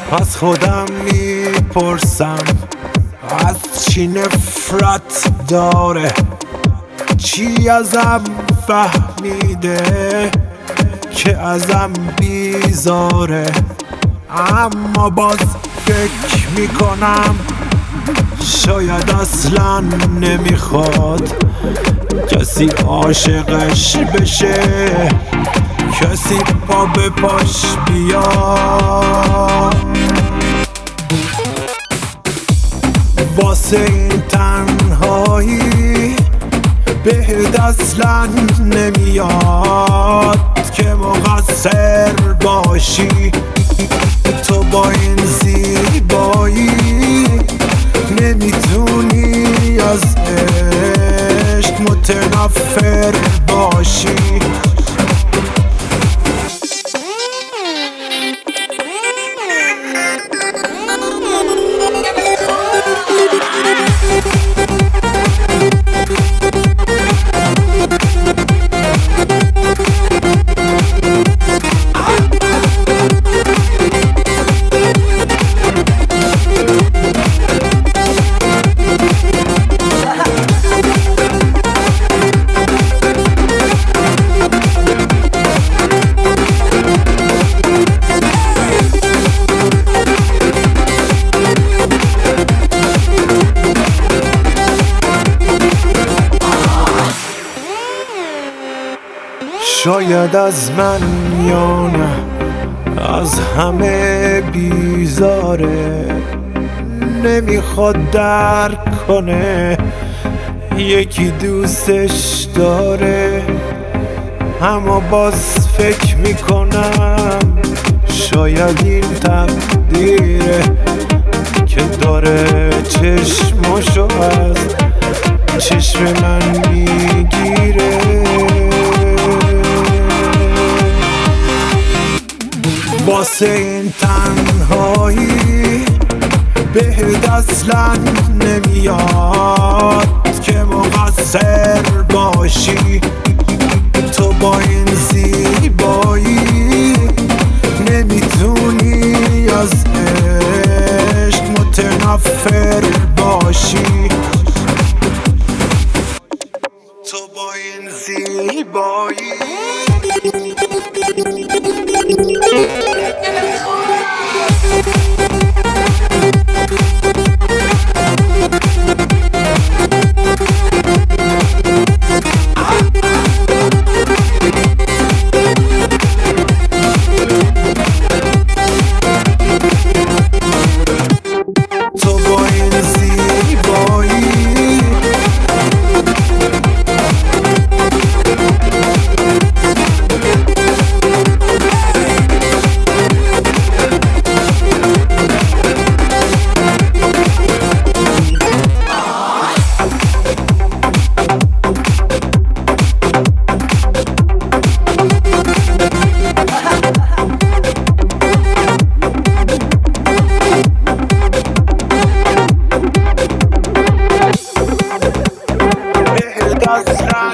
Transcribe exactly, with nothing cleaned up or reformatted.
از خودم میپرسم از چی نفرت داره، چی ازم فهمیده که ازم بیزاره. اما باز فکر میکنم شاید اصلا نمیخواد کسی عاشقش بشه، کسی پا به پاش بیاد. واسه این تنهایی بهت اصلا نمیاد که مقصر باشی. تو با این زیبایی نمیتونی از عشق متنفر باشی. شاید از من یا نه از همه بیزاره، نمیخواد درک کنه یکی دوستش داره. اما باز فکر میکنم شاید این تقدیره که داره چشماشو از چشم من میگیره. واسه این تنهایی بهت اصلا نمیاد که مقصر باشی. تو با این زیبایی نمیتونی از عشق متنفر باشی. تو با این زیبایی That's